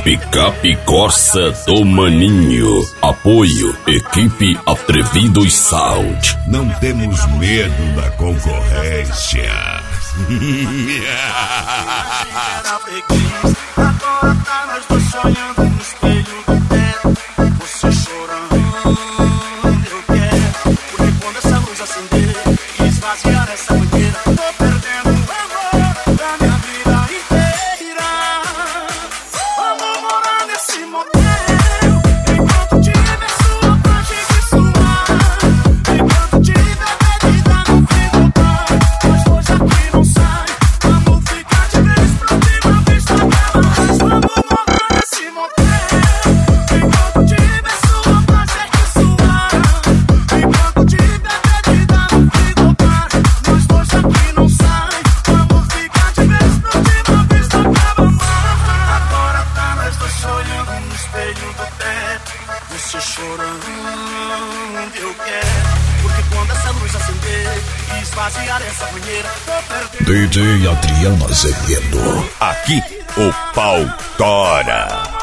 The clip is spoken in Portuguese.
Picape Corsa do Maninho. Apoio, equipe Atrevidos Sound. Não temos medo da concorrência. Agora tá nós dois sonhando no espelho do teto. Você chorando, eu quero. Porque quando essa luz acender e esvaziar essa banheira, tô perdendo o amor da minha vida inteira. Vamos morar nesse motel, enquanto tiver sua parte de suar, enquanto tiver bebida no fim do bar. Nós dois aqui não sai, vamos ficar de vez pra última vista dela. Vamos morar nesse motel, enquanto tiver sua parte de suar, enquanto tiver bebida no fim do bar. Nós dois aqui não sai, vamos ficar de vez pra última vista dela. Agora tá nós dois olhando no espelho do teto. Você chorando, eu quero. Porque quando essa luz acender e esvaziar essa banheira, tô perdendo. DJ Adriano Azevedo. Aqui o pau tora.